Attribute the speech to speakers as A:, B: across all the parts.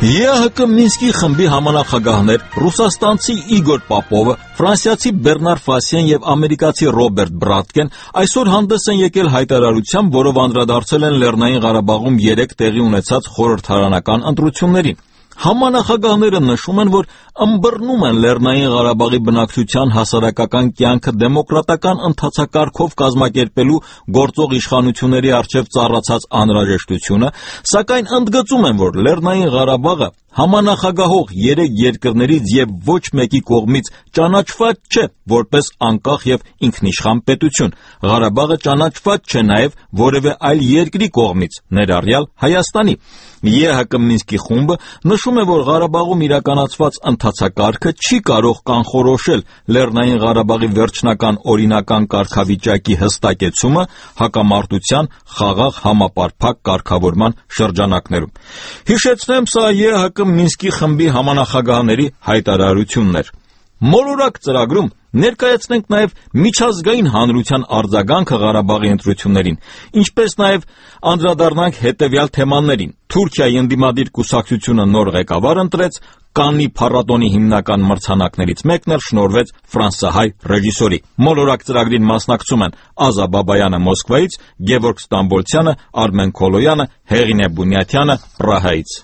A: ԵԱՀԿ Մինսկի խմբի համանախագահներ ռուսաստանցի Իգոր Պապովը, ֆրանսիացի Բեռնար Ֆասիեն եւ ամերիկացի Ռոբերտ Բրատկեն այսօր հանդես են եկել հայտարարությամբ, որով անդրադարձել են Լեռնային Ղարաբաղում 3 տեղի ունեցած խորհրդարանական ընտրություններին։ Համանախագահները նշում են, որ ըմբռնում են Լեռնային Ղարաբաղի բնակչության հասարակական կյանքը դեմոկրատական ընթացակարգով կազմակերպելու գործող իշխանությունների առջև ծառացած անհրաժեշտությունը, սակայն ընդգծում են, որ Լեռնային Ղարաբաղը համանախագահող 3 երկրներից եւ ոչ մեկի կողմից ճանաչված չէ որպես անկախ եւ ինքնիշխան պետություն։ Ղարաբաղը ճանաչված չէ նաեւ որևէ այլ երկրի կողմից, ներառյալ Հայաստանի։ ԵԱՀԿ Մինսկի խումբը նշում է, որ Ղարաբաղում իրականացված ընթացակարգը չի կարող կանխորոշել Լեռնային Ղարաբաղի վերջնական օրինական կարգավիճակի հստակեցումը հակամարտության խաղաղ համապարփակ կարգավորման շրջանակներում։ Հիշեցնեմ, սա ԵԱՀԿ Մինսկի խմբի համանախագահների հայտարարությունն էր։ Մոլորակ ծրագրում ներկայացնենք նաև միջազգային հանրության արձագանքը Ղարաբաղի ընտրություններին, ինչպես նաև անդրադառնանք հետևյալ թեմաներին։ Թուրքիայի ընդդիմադիր կուսակցությունը նոր ղեկավար ընտրեց, Կաննի փառատոնի հիմնական մրցանակներից մեկն էլ շնորհվեց ֆրանսահայ ռեժիսորի։ Մոլորակ ծրագրին մասնակցում են Ազա Բաբայանը Մոսկվայից, Գևորգ Ստամբոլցյանը, Արմեն Քոլոյանը, Հեղինե Բունյաթյանը Պրահայից։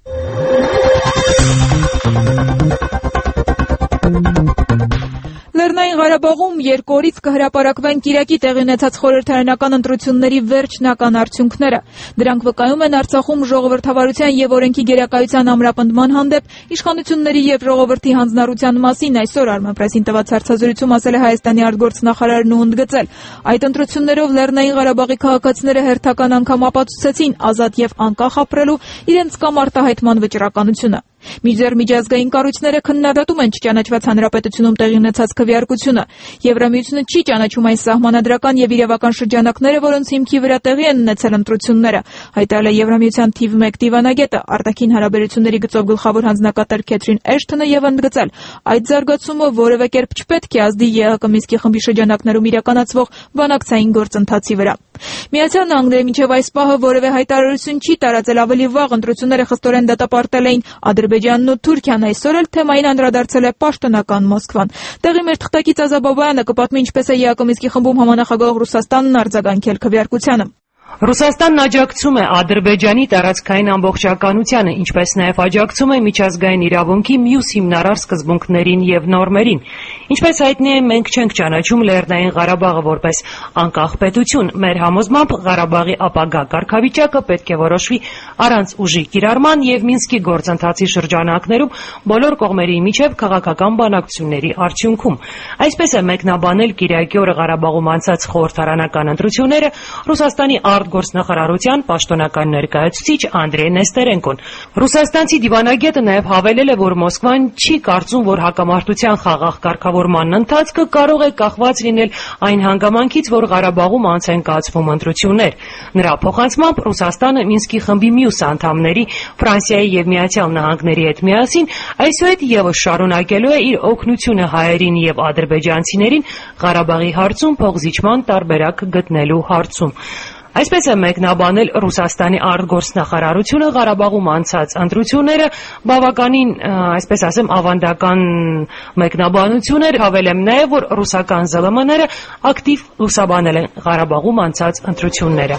B: Լեռնային Ղարաբաղում երկու օրից կհրապարակվեն Կիրակի տեղի ունեցած խորհրդարանական ընտրությունների վերջնական արդյունքները։ Դրանք վկայում են Արցախում ժողովրդավարության եւ օրենքի գերակայության ամրապնդման հանդեպ իշխանությունների եւ ժողովրդի հանձնառության մասին այսօր Armenpress-ին տված հարցազրույցում ասել է Հայաստանի արտգործնախարարն ու ընդգծել. այդ ընտրություններով Լեռնային Ղարաբաղի քաղաքացիները հերթական անգամ ապացուցեցին ազատ եւ անկախ ապրելու իրենց կամ արտահայտման վճռականությունը։ Մինչդեռ միջազգային կառույցները քննադատում են չճանաչված հանրապետությունում տեղի ունեցած քվեարկությունը։ Եվրամիությունը չի ճանաչում այն սահմանադրական եւ իրավական շրջանակները, որոնց հիմքի վրա տեղի են ունեցել ընտրությունները, հայտարարել է Եվրամիության թիվ 1 դիվանագետը, արտաքին հարաբերությունների գծով գլխավոր հանձնակատար Քեթրին Էշթոնը եւ ընդգծել. այդ զարգացումը որևէ կերպ չպետք է ազդի ԵԱՀԿ Մինսկի խմբի շրջանակներում իրականացվող բանակցային գործընթացի վրա։ Միացյալ Նահանգները մինչև այս պահը որևէ հայտարարություն չի տարածել, ավելի վաղ ընտրությունները խստորեն դատապարտել էին Ադրբեջանն ու Թուրքիան, այսօր էլ թեմային անդրադարձել է պաշտոնական Մոսկվան։ Տեղի մեր թղթակից Ազա Բաբայանը կպատմի ինչպես է ԵԱՀԿ Մինսկի խմբում համանախագահող Ռուսաստանն արձագանքել քվեարկությանը։
C: Ռուսաստանն աջակցում է Ադրբեջանի տարածքային ամբողջականությանը, ինչպես նաև աջակցում է միջազգային իրավունքի մյուս հիմնարար սկզբունքներին եւ նորմերին։ Ինչպես հայտնի է, մենք չենք ճանաչում Լեռնային Ղարաբաղը որպես անկախ պետություն։ Մեր համոզմամբ Ղարաբաղի ապագա կարգավիճակը պետք է որոշվի առանց ուժի կիրառման եւ Մինսկի գործընթացի շրջանակներում բոլոր կողմերի միջև քաղաքական բանակցությունների արդյունքում։ Այսպես է մեկնաբանել Կիրակի օրը Ղարաբաղում անցած խորհրդարանական ընտրությունները Ռուսաստանի արտգործնախարարության պաշտոնական ներկայացուցիչ Անդրեյ Նեստերենկոն։ Ռուսաստանցի դիվանագետը նաև հավելել է, որ Մոսկվան չի կարծում, որ հակամարտության խաղաղ կարգավորման ընթացքը կարող է կախված լինել այն հանգամանքից, որ Ղարաբաղում անց են կացվում ընտրություններ։ Նրա փոխանցմամբ Ռուսաստանը Մինսկի խմբի մյուս անդամների Ֆրանսիայի եւ Միացյալ Նահանգների հետ միասին այսուհետ եւս շարունակելու է իր օգնությունը հայերին եւ ադրբեջանցիներին Ղարաբաղի հարցում փոխզիջման տարբերակ գտնելու հարցում։ Այսպես է մեկնաբանել Ռուսաստանի արտգործնախարարությունը Ղարաբաղում անցած ընտրությունները բավականին, այսպես ասեմ, ավանդական մեկնաբանություն էր, հավելեմ նաև, որ ռուսական ԶԼՄ-ները ակտիվ լուսաբանել են Ղարաբաղում անցած ընտրությունները։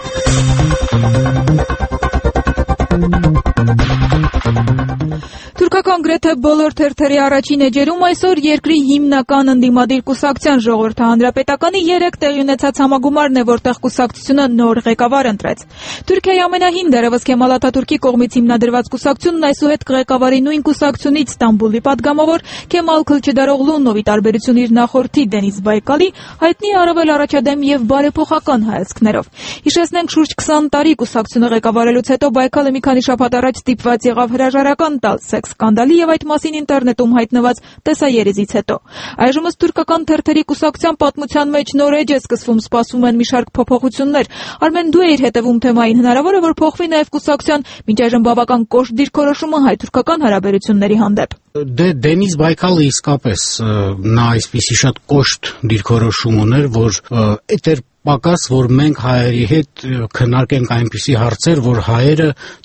B: Թուրքական գրեթե բոլոր թերթերի առաջին էջերում այսօր երկրի հիմնական ընդդիմադիր կուսակցության ժողովրդի հանրապետականի 3 տեղի ունեցած համագումարն է, որտեղ կուսակցությունը նոր ղեկավար ընտրեց։ Թուրքիայի ամենահին դեռևս Քեմալ Աթաթուրքի կողմից հիմնադրված կուսակցությունն այսուհետ կղեկավարի նույն կուսակցությունից Ստամբուլի падգամավոր Քեմալ Քլչդարօղլուն, ով ի տարբերություն իր նախորդի Դենիս Բայկալի հայտնի է առավել առաջադեմ եւ բարեփոխական հայացքներով։ Հիշեցնենք, շուրջ 20 տարի կուսակցությունը ղեկավարելուց հետո Բայկալը մի քանի շաբաթ առաջ ստիպված եղավ հրաժարական տալ սեքս սկանդալի եւ այդ մասին ինտերնետում հայտնված տեսաերեզից հետո։ Այժմս թուրքական թերթերի կուսակցության պատմության մեջ նոր էջ է սկսվում, սպասվում են մի շարք փոփոխություններ։ Արմեն, դու ես հետևում թեմային, հնարավոր է որ փոխվի նաեւ կուսակցության մինչ այժմ բավական կոշտ դիրքորոշումը հայ-թուրքական հարաբերությունների հանդեպ։
D: Դենիս Բայկալը իսկապես նա այսպիսի շատ կոշտ դիրքորոշում ուներ, որ այդ էր պակաս, որ մենք հայերի հետ քննարկենք այնպիսի հարցեր, որ հայերը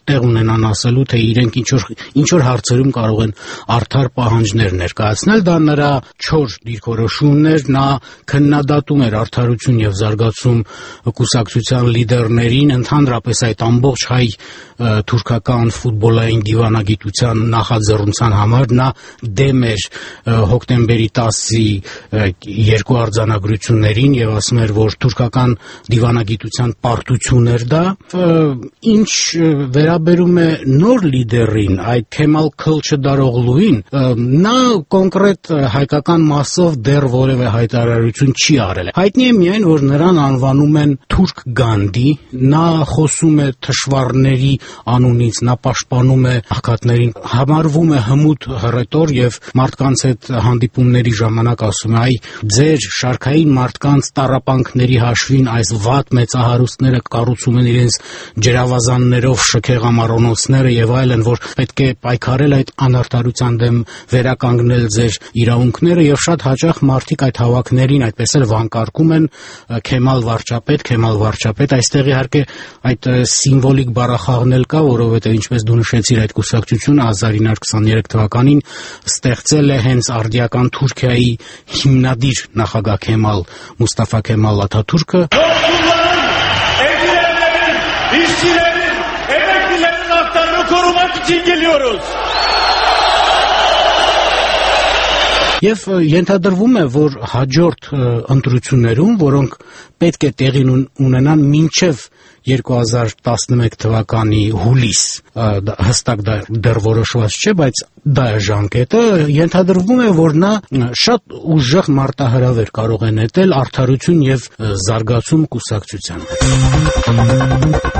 D: տեղ ունենան ասելու, թե իրենք ինչ որ հարցերում կարող են արդար պահանջներ ներկայացնել, դա նրա չոր դիրքորոշումն էր, նա քննադատում էր Արդարություն եւ զարգացում կուսակցության լիդերներին, ընդհանրապես այդ ամբողջ հայ թուրքական ֆուտբոլային դիվանագիտության նախաձեռնության համար, նա դեմ էր հոկտեմբերի 10-ի երկու արձանագրություններին եւ ասում էր, որ թուրքական դիվանագիտության պարտություն էր դա։ Ինչ վերաբերում է նոր լիդերին, այդ Քեմալ Քլչդարօղլուին, նա կոնկրետ հայկական մասով դեռ որևէ հայտարարություն չի արել։ Հայտնի է միայն, որ նրան անվանում են Թուրք Գանդի, նա խոսում է թշվառների անունից, նա պաշտպանում է աղքատներին, համարվում է հմուտ հռետոր եւ մարդկանց հետ հանդիպումների ժամանակ ասում է, այ ձեր շարքային մարդկանց տառապանքների հաշվին այս վատ մեծահարուստները կառուցում են իրենց ջրավազաններով շքեղամառոնոցները եւ այլն, որ պետք է պայքարել այդ անարդարության դեմ, վերականգնել ձեր իրավունքները եւ շատ հաճախ մարդիկ այդ հավաքներին այդպես էլ վանկարկում են Քեմալ վարչապետ, այստեղ իհարկե այդ սիմվոլիկ բառախաղն էլ կա, որովհետեւ ինչպես դու նշեցիր, այդ կուսակցությունը 1923 թվականին ստեղծել է հենց արդիական Թուրքիայի հիմնադիր նախագահ Մուստաֆա Քեմալ Աթաթուրքը։ Եվ ենթադրվում է, որ հաջորդ ընտրություններում, որոնք պետք է տեղի ունենան մինչև 2011 թվականի հուլիս, հստակ դեռ որոշված չէ, բայց դա է ժամկետը, ենթադրվում է, որ նա շատ ուժեղ մարտահրավեր կարող է նետել Արդարություն եւ զարգացում կուսակցությանը։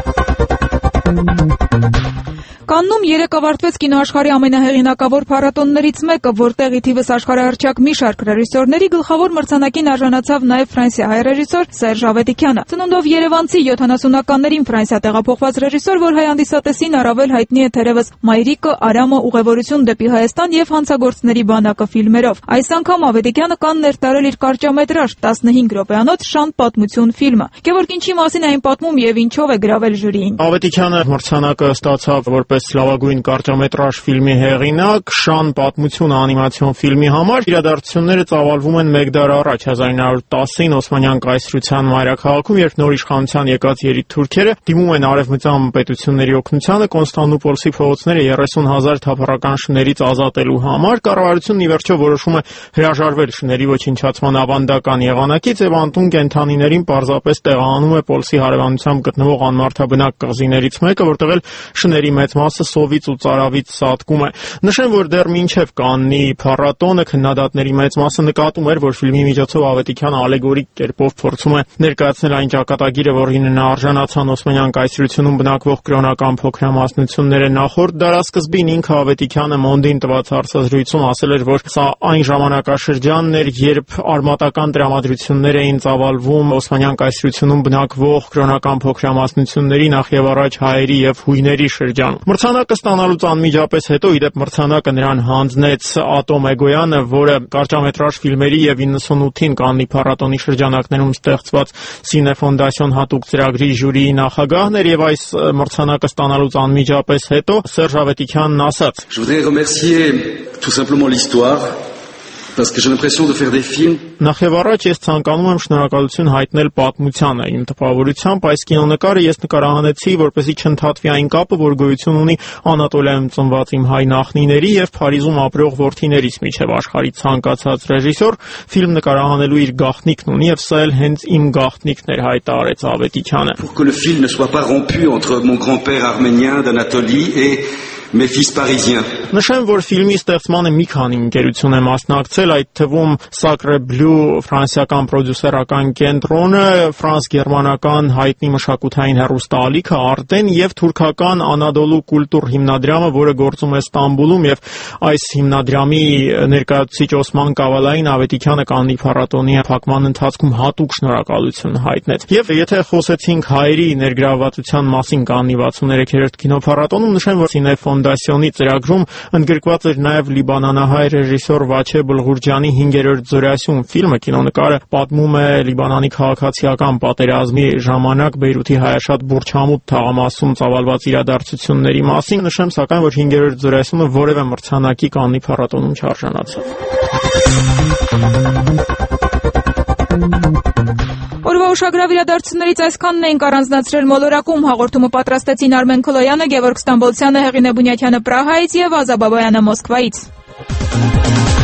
B: Կաննում երեկ ավարտվեց կինոաշխարհի ամենահեղինակավոր փառատոններից մեկը, որտեղ ի թիվս աշխարհահռչակ մի շարք ռեժիսորների գլխավոր մրցանակին արժանացավ նաև ֆրանսիահայ ռեժիսոր Սերժ Ավետիքյանը։ Ծնունդով երևանցի 70-ականներին Ֆրանսիա տեղափոխված ռեժիսոր, որ հայ հանդիսատեսին առավել հայտնի է թերևս Մայրիկը, Արամը, Ուղևորություն դեպի Հայաստան եւ Հանցագործների բանակը ֆիլմերով։ Այս անգամ Ավետիքյանը կան ներդարել իր կարճամետրաժ 15 րոպեանոց Շան պատմություն ֆիլմը։ Գևորգ, ինչի մասին այն պատմում եւ ինչով է գրավել ժյուրիին։
E: Ավետիքյանը մրցանակը ստացավ որպես լավագույն կարճամետրաժ ֆիլմի հեղինակ Շան պատմություն անիմացիոն ֆիլմի համար։ Իրադարձությունները ծավալվում են մեկ դար առաջ 1910-ին Օսմանյան կայսրության մայրաքաղաքում, երբ նոր իշխանության եկած երիտ թուրքերը դիմում են արևմտյան պետությունների օգնությանը Կոնստանդնուպոլսի փողոցները 30,000 թափառական շներից ազատելու համար։ Կառավարությունն ի վերջո որոշում է հրաժարվել շների ոչնչացման ավանդական եղանակից եւ անտուն կենդանիներին պարզապես տեղահանում է Պոլսի հարևանությամբ գտնվող անմարդաբնակ կղզիներից մեկը, որտեղ էլ շների մեծ մասը սովից ու ծարավից սատկում է։ Նշեմ, որ դեռ մինչև Կաննի փառատոնը քննադատների մեծ մասը նկատում էր, որ ֆիլմի միջոցով Ավետիքյանը ալեգորիկ կերպով փորձում է ներկայացնել այն ճակատագիրը, որին նա արժանացան Օսմանյան կայսրությունում բնակվող կրոնական փոքրամասնությունները։ Նախորդ դարասկզբին ինքը Ավետիքյանը Մոնդին տված հարցազրույցում ասել էր, որ սա այն ժամանակաշրջանն էր, երբ արմատական տրամադրություններ էին ծավալվում Օսմանյան կայսրությունում բնակվող կրոնական փոքրամասնությունների, նախ եւ առաջ հայերի եւ հույների շրջանում։ Մրցանակը ստանալուց անմիջապես հետո, իդեպ մրցանակը նրան հանձնեց Ատոմ Էգոյանը, որը կարճամետրաժ ֆիլմերի եւ 98-ին Կաննի փառատոնի շրջանակներում ստեղծված Սինեֆոնդասիոն հատուկ ծրագրի ժյուրիի նախագահն էր, եւ այս մրցանակը ստանալուց անմիջապես հետո Սերժ Ավետիքյանն ասաց.
F: Je voudrais remercier tout simplement l'histoire. Parce que j'ai l'impression de faire des films.
E: Նախ եւ առաջ ես ցանկանում եմ շնորհակալություն հայտնել պատմությանը։ Իմ տպավորությամբ այս կինոնկարը ես նկարահանեցի, որպեսզի չընդհատվի այն կապը, որ գոյություն ունի Անատոլիայում ծնված իմ հայ նախնիների եւ Փարիզում ապրող որդիներիս միջև աշխարհի ցանկացած ռեժիսոր ֆիլմ նկարահանելու իր գաղտնիքն ունի եւ սա էլ հենց իմ գաղտնիքն էր, հայտարարեց Ավետիքյանը։
F: Pour que le film ne soit pas rompu entre mon grand-père arménien d'Anatolie et mes fils parisiens.
E: Նշեմ, որ ֆիլմի ստեղծմանը մի քանի ընկերություն է մասնակցել, այդ թվում Sacre Bleu ֆրանսիական պրոդյուսերական կենտրոնը, ֆրանս-գերմանական հայտնի մշակութային հեռուստաալիքը Արտեն եւ թուրքական Անադոլու կուլտուր հիմնադրամը, որը գործում է Ստամբուլում, եւ այս հիմնադրամի ներկայացուցիչ Օսման Կավալային Ավետիքյանը Կաննի փառատոնի փակման ընթացքում հատուկ շնորհակալություն հայտնեց։ Եվ եթե խոսեցինք հայերի ներգրավվածության մասին Կաննի 63-րդ կինոփառատոնում, նշեմ, որ ֆոնդասիոնի ծրագրում ընդգրկված էր նաև լիբանանահայ ռեժիսոր Վաչե Բլղուրջյանի 5-րդ զորասյուն ֆիլմը։ Կինոնկարը պատմում է Լիբանանի քաղաքացիական պատերազմի ժամանակ Բեյրութի հայաշատ Բուրջ-Համուդ թաղամասում ծավալված իրադարձությունների մասին։ Նշեմ սակայն, որ 5-րդ զորասյունը որևէ մրցանակի Կաննի փառատոնում չարժանացավ։
B: Օրվա ուշագրավ իրադարձություններից այսքանն էինք առանձնացրել մոլորակում։ Հաղորդումը պատրաստեցին Արմեն Քլոյանը, Գևորգ Ստամբոլցյանը, Հեղինե Բունյաթյանը Պրահայից եւ Ազա Բաբայանը Մոսկվայից։